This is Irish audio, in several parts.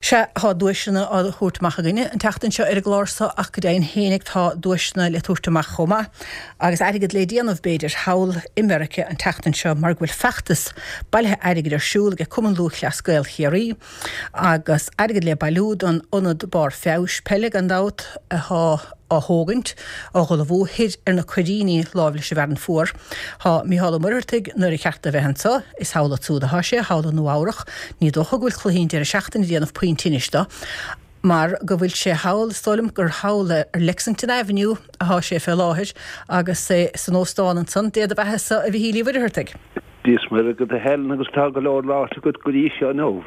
Se há dúisina á thuirteach gine an teachtain seo ar glársa ach go daon héananig tá dúisina le thuirteach chomá agus airigid le déanamh beidir hawl America an teachtain seo mar bhfuil feachtas bailthe airigid arsúil go cuman lúch le scoil chéirí agus airigid le bailúd an ionad bar feabhs peile an dát a hógant a chola bhóthid ar na cuiríní lábhla se bhean fuór. Tá Mícheál Murtig nuair a chearta bheithansa is hála túda háise, hála nó áireach, ní dócha bhfuil chluhín ar a seachtain déanamh pointinista, mar go bhfuil sé hawl stoilm gur hawla ar Lexington Avenue a há sé fé láthir agus san óstáin an san déad a bheitsa a bhí hílí bhirthirtig. Dís mar a go a hell agus tá go leir láta go gorí seo nó.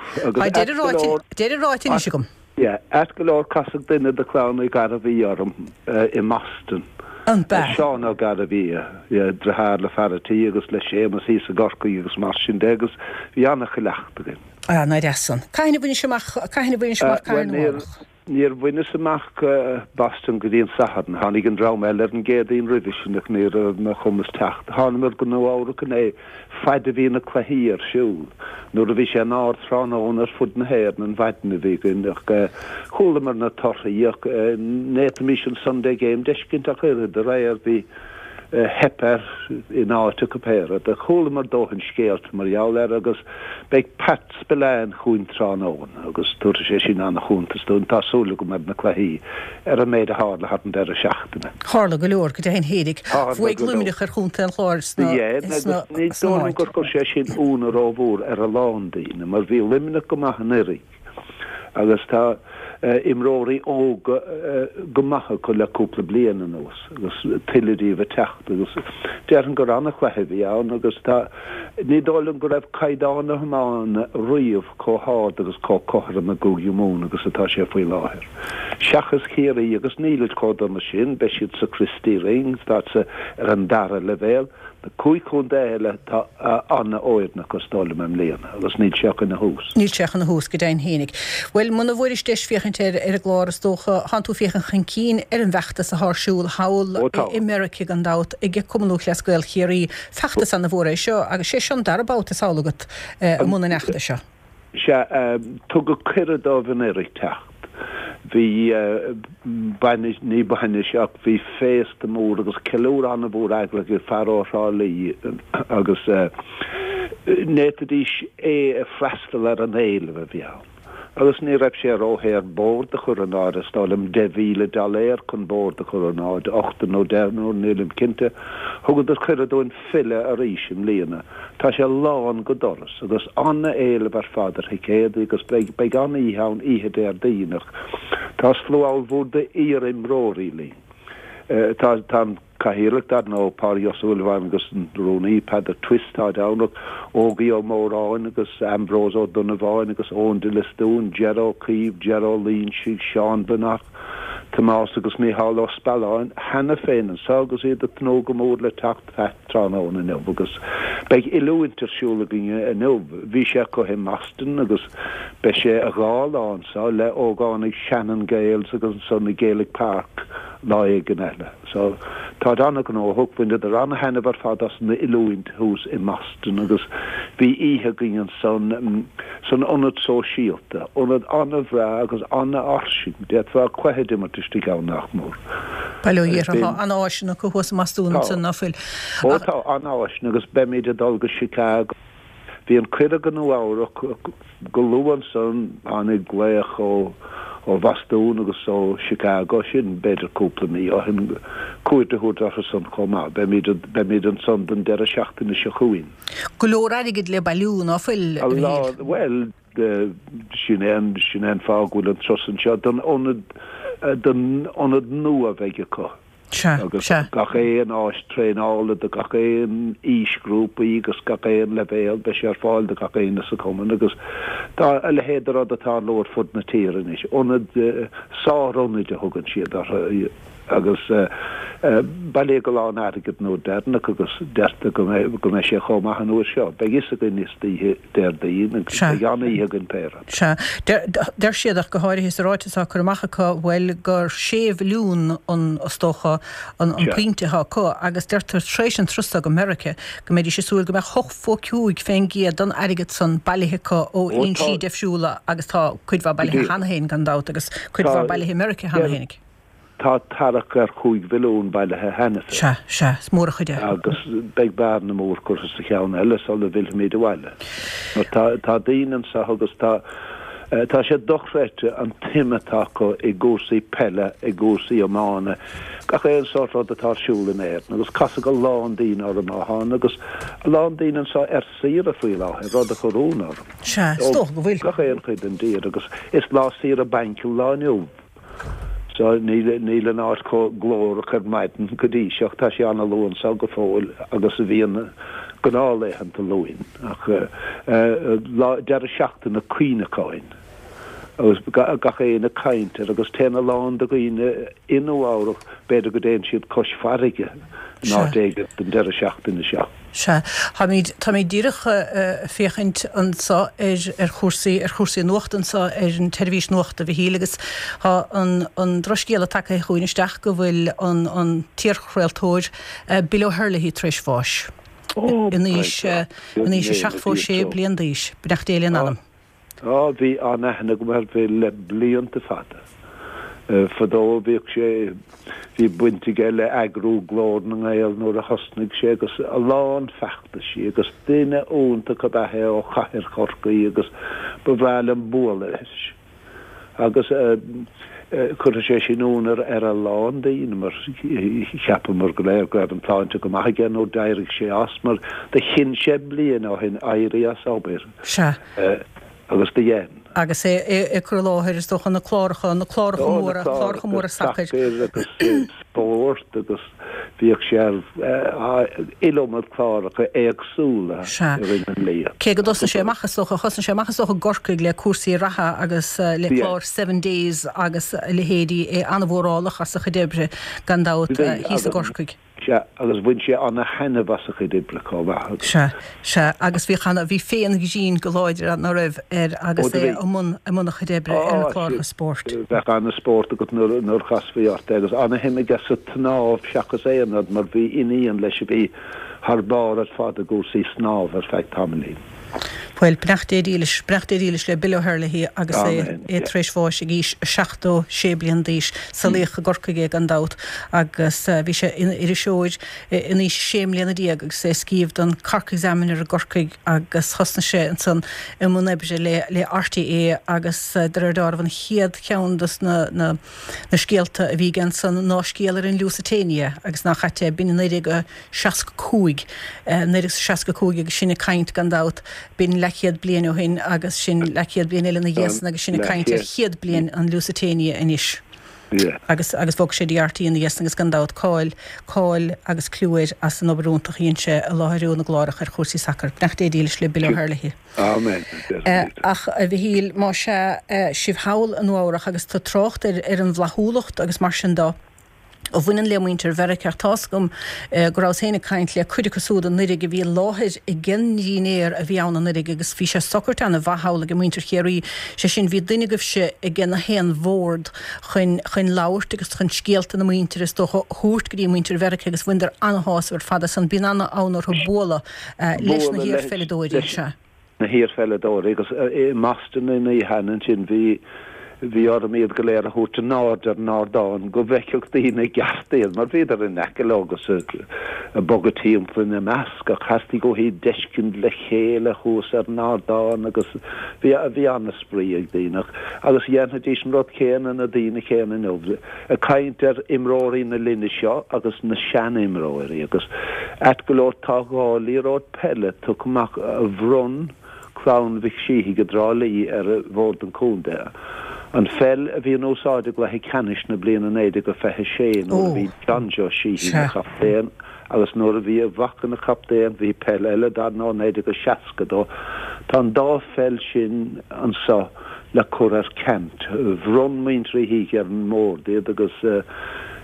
Déidir ráitin is gom. Ja, go leir casach duine de clán gar a bhí orm I Maston. An beth. Seán á gar a bhí drethar le feartaí agus le sémas hí a gorcaí agus mar sin agus bhí annach leachta gin. Na desan. Caithna bhuiine semach Níor bhuiine semach Boston go dtíon sahadan, hánig an drám eile an géadaíon rivisinach níor na chumas techt. Hánamar go nó ára go é feid a bhí na chluhíí ar siúl. Nuair a bhí sé an áir tránón ar fud na héir an bhaidna bhí ach chulamar na torthaíoch nétamís an Sunday game deiscint a chuir de réir bhí hepper in áte copéra de chulamar dóhann scéalt mar jaall agus beag pat speléin chuin tránón agus tuair sé sin anna chuúntaún tásúla go mar na chluhíí ar a méid a hála hat an deir a seachtainna. Hála go leor go dhéon hédig bhuaig luimiideach ar chuúnta an chláir ní dóna gur sé sin úna róbhúr ar a lándaína mar bhí limina go maithanirí agus tá imróí ó go maitha go le cúpla bliana nóos agus tiileí bheith techt agus dearan go anna chuithehí ann agus tá ní dólan go raibh caiidána hamána riomh cóád agus cóchar na gúgiú mún agus atá sé faoi láthir. Seachas chéirí agus nílid códana sin be siad sa Christy Rings tá ar an dara levéil na cúicún déile tá anna óidna go stála mem léana agus níl seach na hús. Níl seach na hús go daon hénig. Well muna bhfuir is deis fiochan ar a gláras dócha hanú fiochan chan cín ar an bheachtas a thsúil hawl America an dát I g cumú le scoil chéirí feachtas an na bhór seo agus sé sean darbáta sálagat muna nechta seo. Se tu go cuire dá bhan éirí techt. Bhí ní baine seach bhí fésta mór agus ceúr anna bhór agla gur fearárálaí agus nétadís a freistal ar an éile a bhí. Agus ní raibh sé óhéir bórd a chur an áid a stálim $10,000 chun bórd a chur an áid 8 nó 10 nó nílim cinnte thugad ar chuir dóin fille a rísim líana. Tá sé lán go doras agus anna éile bar fadar chéad agus beag anna íhán ihe déir daoinach. Tás flúáil bhúd de íar imróí lí. Tá cahirig dar nó pár Josúlhhaim agus an rónaí pad a twistá dánach ógaí ó móráin agus Ambrose ó Dunaváin agus ón de listún Geró Cíb, Geró Lín si Seán Benach Tomás agus Mícheál ó Spalláin hena féin an ságus iad a tnó go mór le tacht tránón in nub agus beag ilú intersúla gine in nub bhí sé go him Maston agus be sé a gáil ánsá le ógánig Shannon Gales agus Sunny Gaelic Park láig gan eile. So tá anna go nó thugfuinde ar anna hena bar fad as na ilúint hús I Maston agus bhí ihe gin san anad sóisialta, anad anna bhrá agus anna arsin, déad bhá chuhead imar tistí gáin nach mór. Bailú dhéartha an áisina go thuas Maston san nafil. Tá an áisina agus beimiid a dul go Chicago. Bhí an cuire gan áireach go luúan san annig gléach ó Bastún agus ó Chicago sin beidir cúpla mí ó hin cuairte chuúd ar san comá beimiid an san den deire seachtainna se chuin. Go leor airigid le bailún á fuil? Well, sin an fágúil an trosan seo den onad nua bheige có. agus gach éon áis tréála de gach éon ísgrúpa agus gach éon levéil be sé ar fáil de gach éon sa cuman agus tá a le héidir a tá lór fud na tíran is onad sárónide thugann siad agus bailé go lá agad nó dena agus deirta go mé sé chomach an uair seo, be is a go níostí déirdaín gannaí an péra. Se der siadach go háir hís ráiteá chuachcha bhfuil gur séh lún an ostócha an puintetha có agus deirtar trééis an trusta go America go méidir sé súil go me choch fóciúig féin giad don agad san bailithe ó on si defisiúla agus tá chuidhá bailithe hanahéin gan dát agus chuidhá bailithe America hanahénig. Tá tarach ar chuig bhún bailithe hena. Se móra chuide. Agus beag bar na mór chusa sa cheanna eile sola bhil méid bhile. Tá daanaan sa agus tá sé dochreite an tiimetá go i gúsaí pelle i gúsaí amána. Gach éon sort rud atásúla éir, agus casa go lán daoine ar amáán, agus lán daoine sa sír a faoi láthe, rud a chorúnar. Se, stoch go bhfuil. Gach éon chuid an dír, agus is lá sír a banciú lániú. So níl an áit có glóra chud maidin go dtí seach tá sé anna lún sa go fóil agus a bhíon gnáléhan a lúin. Ach dear a seachtain na cuineáin. agus gach é na cainte agus téna lán a goine inúárach beidir go déon siad cos farige ná déige den deire seachtain na seach. Se Tá mé díirecha féchaint ansa ar chósaí nuachtansa ar an televís nuachta bhí hílagus há an droscéala take chuoineisteach go bhfuil an tíorchréiltóir Bill O'Hurley treis fáis. Iníos seachfó sé blian díos, benecht éalaon anam. Bhí anna go mar bhí le blianta fada. Fadó bhíoh sé hí buinte geile agrú glór na gael nóair a chosnig sé agus a lán fechta sí agus duine únta go bethe ó chaiir chorcaí agus bhreil an bóla leis. Agus chuir sé sinúnar ar a lán daoine mar cheappa mar go léir greibh an pláinte go maithe gan ó deireadh sé as mar de chin sé blian á hin éirí as ábéir. Agus de dhéan. Agus é chu láthir is dochan na chláracha móra sacaid. Agus spórt agus bhíoh sé ilomad chláracha éagsúla rinne lia. Cé go dosa sé machchasocha chosan sé machchasocha gorcaig le cuasaí ratha agus le chlár 7 days agus le héadí é anmhórálach as a chudebre gan dát híos a gorcaig. Agus bhain sé anna hena bhasacha dibre comhathag. Se agus bhí féin gín go láidir an raibh agus é muna chudebre ar an chláircha sport. Bheith anna sport agus nuair chasfaíart agus anna himime gas a tnáb seachas éanad mar bhí iníon leis bhí thbár ar fad a gúsaí snáb ar feith tamlín. Well brechtédílis le Bill O'Hurley agus é treis fáis a gís 6 blian díis sa lécha gorcaigé an dát agus bhí sé idir seoid iní séimlíanana dí agus sé scíomh don carc examinar a gorcaig agus thosna sé an san i mún ebre le RTA agus dardáir van chiad ceandas na scéalta a bhí gan san náscéalar in Lusitania agus nach chatte bína néidir go 65 néidir 65 agus sinna caint gan dát bin lechiad blian ó hin agus sin lechiad blian eile na dhéasna agus sinna cainte chiad blian an Lusitania inis. Agus bhog sé DRT in dhéasna agus gandát cáil agus clúir as an obrúntaach íonse a láthirú na glárach ar chósaí sacr. Nach é dílis le Bill O'Hurley. Amen. Ach a bhí híl má se sibhhail an uárach agus tá trocht ar an bhlathúlacht agus mar sin dá. A bhuiin lemuinter verre ceartás gom gorás héna caint le chuide cosúda nuige bhí láthir i gin dínéir a bhíanna nuige agus bhí sé socrt an a bhathla go muinter chéirí sé sin bhí duinegah se i gin a héan bhórd chun láirt agus chun scéalta na muinter is do thuirt go dtí muinter verre agus bhuiidir anhásúir fada san bíanana ánar thu bóla leis na hir felledóirí se. Na hir felledóirí agus mastan in í hanan sin bhí ar míad go léir a thuirte náidir nádáin go bheiceocht daoine gastéal mar bhíidir in neice agus a bogatíim fan na measc a chastí go hí deiscin le chéile chús ar nádáin agus bhí anna sprí ag daoineach agus dhéanana dís an rud céan a daoine chéan in óbhre a caint ar imróirí na linne seo agus na sean imróirí agus et go leir tágáilí rád pelle tuach a bhrún chlán bhíh síí go drálaí ar a bhórd an cúnda. An fell a bhí an ósáide go le canis na bliana éide go fethe sé nó bhí danjo síí na chaptéan agus nóair a bhí a bhacha na chaptéan bhí pell eile dá ná éide go seaca dó. Tá dá fell sin an sa le chur ar cent bhrún muintre hí ar an mór déad agus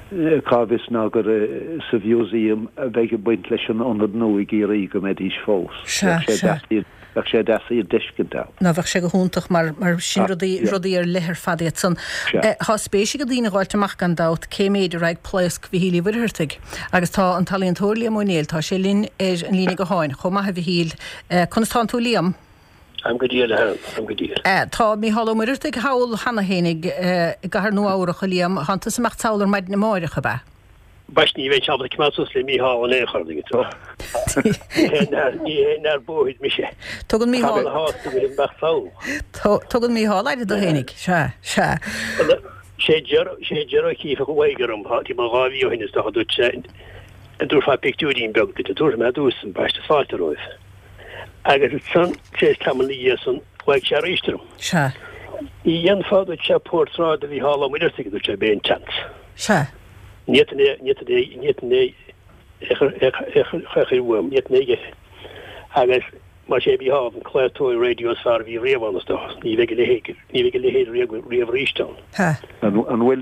Cávis ná gur sa bhiúsaíam a bheith buint leis an anad nuig í rígo me dís fós. sé deí deiscintá. Na bheith sé go húntaach mar sin rodí ar lethir fadiad san. Tá spéisi go dtíine gáilteach gan dát cé méidir raig pléisc bhí hílí bhirthirtaigh. Agus tá an talíonn tóirlí mónéil tá sé lín ar an lína go háin, chomh maithe bhí híl. Chunastá tú líam? I'm good deal. Tá mí hall muirte hawl hanna hénig gahar nó áirecha líam hananta sa mecht tálar maid na máirecha be. Basní bheith sabla cumátús le mí há an écharding tó. Ní nar bóid mi sé. Tugann mí hall hásta bhfuil bach fáil. Tugann mí hall aidir do hénig, se. sé dero cífa go bhaigerum tí má gáhío hinnas do dút sé an dúr fá pictúrín beg de dúr me dús an baiste fátaróibh. Agus het san sé tamlí san bhaig sé ríistrum. Se. Í an fád se pórtrád a bhí hála muidirsigh dú sé ben chans. Se. Niet agus mar sé bí há an chléirtói radios far bhí réhhanas do ní bheith le héad riamh ríistan. An bhfuil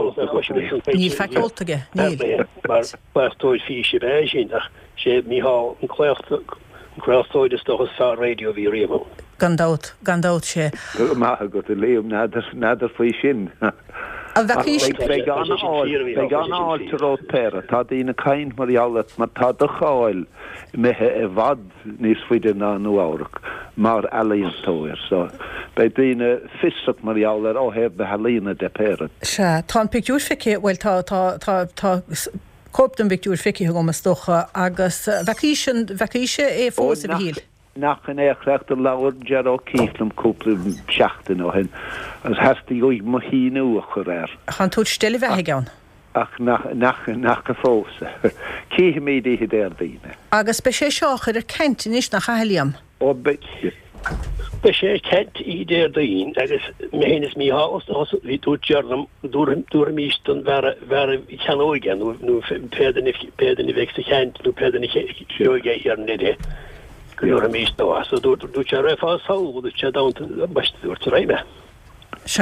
Ní feicoltaige níl. Mar chléirtóid fi sé bheith sin ach sé mí há an chléirtóid is dochas fá radio bhí réhhan. Gandát sé. Maithe go a léom nádar faoi sin. A bheith Be gan áil tarót péra, tá dtína caint mar ealat mar tá do cháil methe bhd níos fuide ná nó áireach mar ealaíon tóir, so be dtína fisach mar ealar ó hebh be helína de péra. Se, tá an pictúr fici, well tá cóptan pictúr fici gomas docha agus bheithíse é fós a bhíl. Nach an éachreacht an láir dearó cíflam cúpla seachtain ó hen, as heasta goig mo híú a chur air. Chan túid stille bheith gan. Ach nach a fósa. Cíhe mí dí déir daine. Agus be sé seáchar kentin is nach chailiam. Ó beitte. Be sé kent í déir daín agus méhénas mí hás hí tú dearlam dúra místan ver cheanóigen nó pédanna vexta chent nó pédanna seoige ar nidé. Gwyr mis do, so dŵr ti'n rhaid ffas hawl, dŵr ti'n dawn dŵr ti'n rhaid me. Se.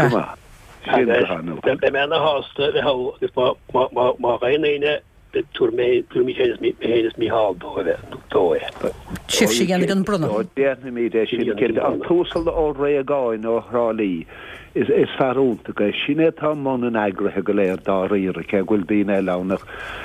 Be mewn y hosta, fe hawl, mae rhaid ein tŵr mi hennes mi hal do e. Sif si gan gan brunna. O, diarna mi de sin cyn, an tŵsal o rei a gain o hrali, is farúnta go sinné tá man an agrathe go léir dá riire ce bhfuil bíine lánach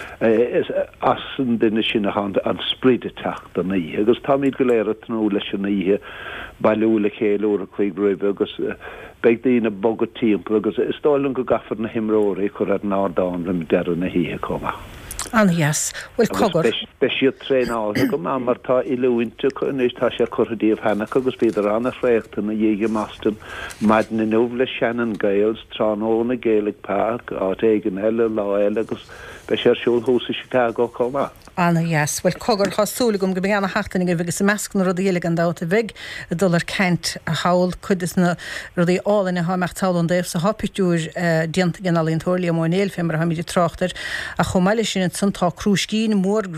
as an duine sin an spríide techt an í, agus tá míad go léir a tnú leis an íthe bailúla chéúra chuig roibe agus beag daoine bogad timp agus is stáiln go gafar na himróí chur ar nádáin rim dean na híthe comma. Yes, well cogor. Be siad tréáil go mar tá iluinte chunis tá sé chudíomh hena agus beidir anna réachta na dhéige mastan maid na nóbla Shannon Gales tránóna Gaelic Park á éigen eile lá eile agus be sé siúl húsa Chicago comma. Yes, well cogor chasúlagum go beanna hachtanig a bhegus a mescn rud dhéile an dáta bhig a dullar Kent a hawl chudis na rudí álainn a hamecht tálan déh sa hapitúr dianta gan alíonn tóirlí mónéil fémar ha míidir tráchtar a chomáile sin san tá crúscín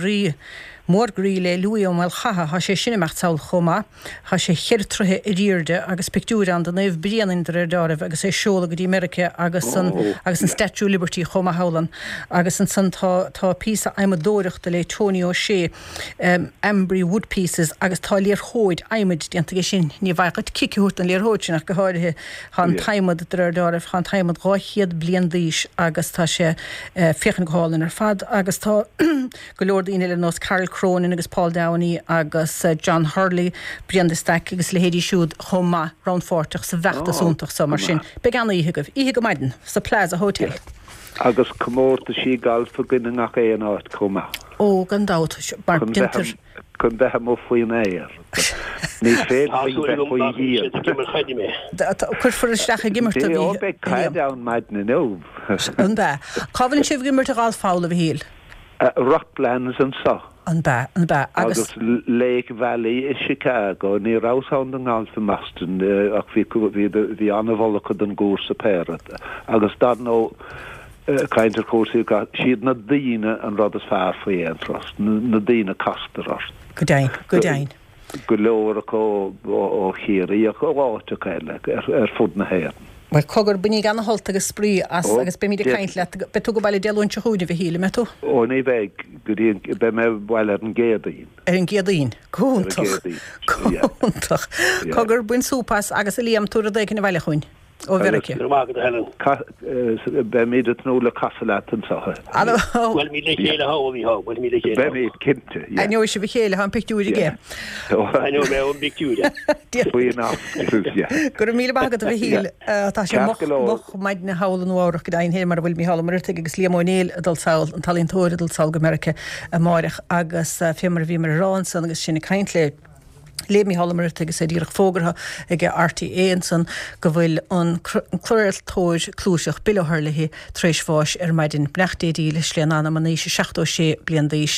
mórgrí le luí ó mal chaha ha sé sinna mecht táil chomá ha sé cheirtruthe i ríirde agus pictúr an den éh brianin ar dáibh agus é seola go dtí America agus an Statue Liberty chomá hálan agus an san tá písa aimadóireachta le Tony O'Shea Embry Wood Pieces agus tá léirthóid aimid dianta sin ní bhaigad ciciút an léirthóid sin ach go háirithe han taimad ar dáibh han taimad gáchiad blian díis agus tá sé féchan gáilin ar fad agus tá go leor daoine le nás Carol Cronin agus Paul Downey agus John Hurley brianda stack agus le héidir siúd chomá round 40 sa bheachta súntaach sa mar sin be ganna ihe go maidin sa Plaza Hotel. Agus commórta sí galfa gine nach éon áit comma. Ó gan dát bar dinter chun bethe mo faoin éir. Ní féad faoin híal. Chur for isteach a gimmarta bhí. Ó be caid an maid na nómh. An ba. Cábhann sibh gimmarta gáil fála bhí híal. Rocklands an so. An ba. Agus Lake Valley in Chicago, ní rásáin an gáil fa mastan ach bhí anna bhla chud an gúr sa pérat. Agus dad nó Kainter cósaí siad na daine an rud is fearr faoi éantrast, na daine castarast. Go dain. Go leor ó chéirí a go bháte chéile ar fud na héan. Well cogur buní gan holt agus sprí as agus be mí caiint le be tu go bailile deúnte chuúna bhí híle me tú? Ó ní bheith go be me bhil an géadaín. Ar an géadaín Cúntaach Cogur buin súpas agus a líam túra d na bhile chuin ó bheice. Be míad nóla casala an sacha. Well mí le chéile háí há bhil mí le chéile. Be mí cinnte. Aine se bh chéile an picúide gé. Aine mé an bicúide. Gur míle bagad a bh híl tá sé moch maid na hálan áach go daon hé mar bhfuil mí hálamar agus líamónéil adal saoil an talíntóir adal saoil go America a máireach agus fémar bhí mar rán san agus sinna caiintlé. Lémi hallamar agus sé díach fógartha ag RTA san go bhfuil an chluir tóir clúiseach bileharlathe tréis fáis ar maidin bnechtdéí leis leanana man 16 blian díis